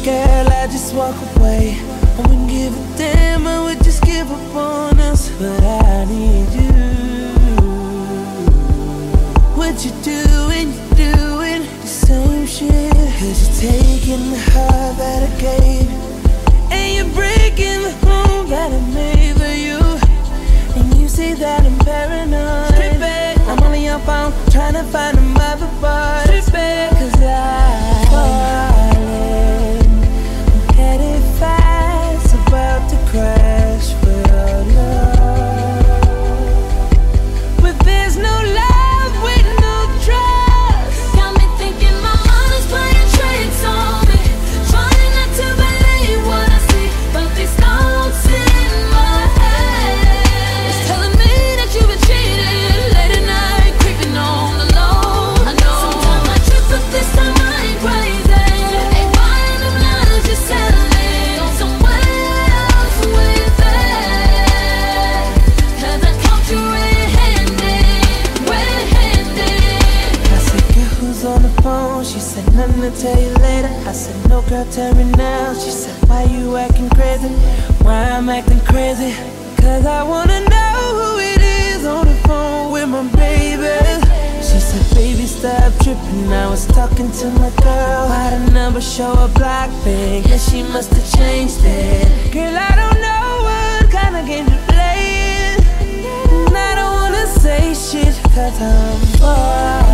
Girl, I just walk away. I wouldn't give a damn, I would just give up on us. But I need you. What you doing, you're doing the same shit. Cause you're taking the heart that I gave you, and you're breaking the home that I made for you. And you say that I'm paranoid. Strip back, I'm only on phone trying to find another bar. Strip back, cause I'm headed fast, about to crash for your love. But there's no love with no trust. Got me thinking my mind's playing tricks on me, trying not to believe what I see, but these thoughts in my head is telling me that you've been cheated. Late at night, creeping on the low. I know sometimes I trip, but this time I ain't crazy. Ain't buying them lies you're selling on somewhere else with it. Cause I caught you red-handed, red-handed. I said, girl, who's on the phone? She said, nothing to tell you later. I said, no, girl, tell me now. She said, why you acting crazy? Why I'm acting crazy? Cause I wanna know who it is on the phone with my baby. She said, baby, stop tripping. I was talking to my girl. Why the number show a block big? Yeah, she must have changed it. Girl, I don't know what kind of game you're playing, and I don't wanna say shit cause I'm far